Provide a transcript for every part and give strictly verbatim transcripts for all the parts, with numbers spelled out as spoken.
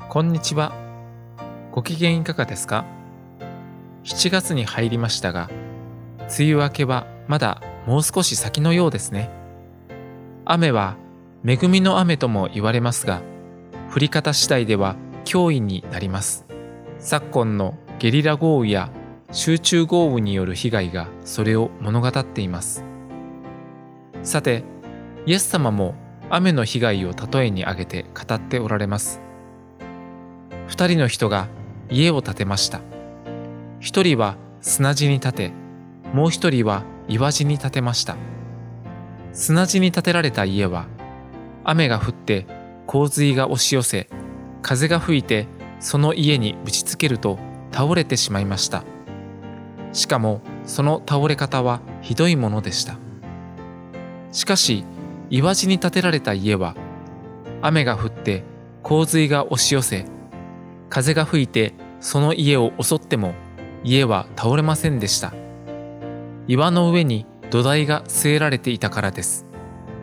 こんにちは。ご機嫌いかがですか？しちがつに入りましたが、梅雨明けはまだもう少し先のようですね。雨は恵みの雨とも言われますが、降り方次第では脅威になります。昨今のゲリラ豪雨や集中豪雨による被害がそれを物語っています。さて、イエス様も雨の被害を例えに挙げて語っておられます。二人の人が家を建てました。一人は砂地に建て、もう一人は岩地に建てました。砂地に建てられた家は、雨が降って洪水が押し寄せ、風が吹いてその家に打ちつけると倒れてしまいました。しかもその倒れ方はひどいものでした。しかし岩地に建てられた家は、雨が降って洪水が押し寄せ、風が吹いてその家を襲っても家は倒れませんでした。岩の上に土台が据えられていたからです。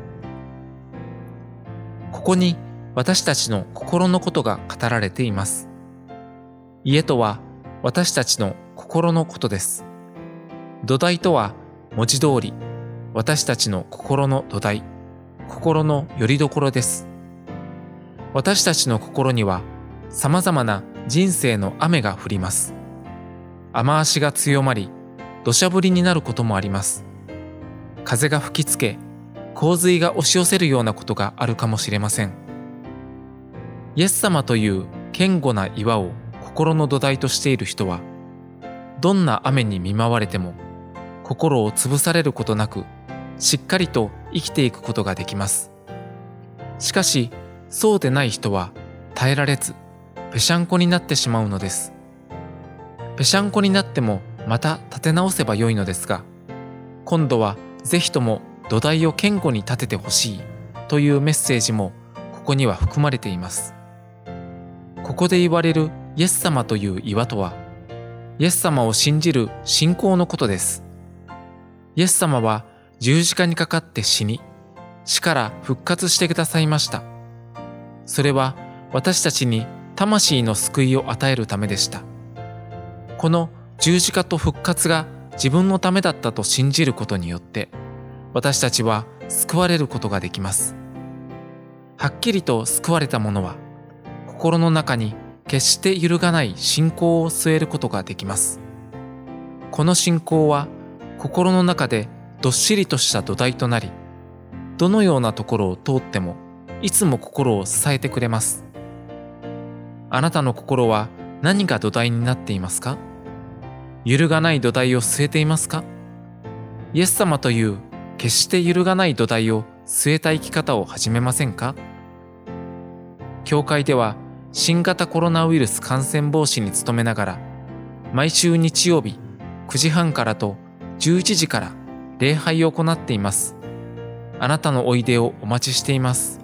ここに私たちの心のことが語られています。家とは私たちの心のことです。土台とは文字通り私たちの心の土台、心の拠り所です。私たちの心にはさまざまな人生の雨が降ります。雨足が強まり、土砂降りになることもあります。風が吹きつけ、洪水が押し寄せるようなことがあるかもしれません。イエス様という堅固な岩を心の土台としている人は、どんな雨に見舞われても心を潰されることなく、しっかりと生きていくことができます。しかし、そうでない人は耐えられず、ぺしゃんこになってしまうのです。ぺしゃんこになってもまた立て直せばよいのですが、今度はぜひとも土台を堅固に立ててほしいというメッセージもここには含まれています。ここで言われるイエス様という岩とは、イエス様を信じる信仰のことです。イエス様は十字架にかかって死に、死から復活してくださいました。それは私たちに魂の救いを与えるためでした。この十字架と復活が自分のためだったと信じることによって、私たちは救われることができます。はっきりと救われた者は、心の中に決して揺るがない信仰を据えることができます。この信仰は心の中でどっしりとした土台となり、どのようなところを通ってもいつも心を支えてくれます。あなたの心は何が土台になっていますか？揺るがない土台を据えていますか？イエス様という決して揺るがない土台を据えた生き方を始めませんか？教会では新型コロナウイルス感染防止に努めながら、毎週日曜日くじはんからとじゅういちじから礼拝を行っています。あなたのおいでをお待ちしています。